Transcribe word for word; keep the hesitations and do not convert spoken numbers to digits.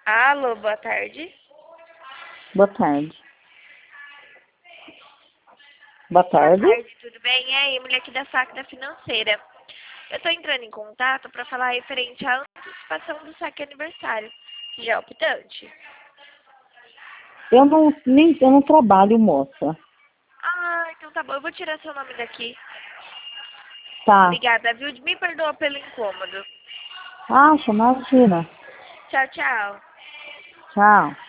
Alô, boa tarde. Boa tarde. Boa tarde. Boa tarde, tudo bem? E aí, mulher aqui da saque da financeira. Eu tô entrando em contato para falar referente à antecipação do saque aniversário. Já é optante? Eu não, nem, eu não trabalho, moça. Ah, então tá bom. Eu vou tirar seu nome daqui. Tá. Obrigada, viu? Me perdoa pelo incômodo. Acha, imagina. Tchau, tchau. Tchau.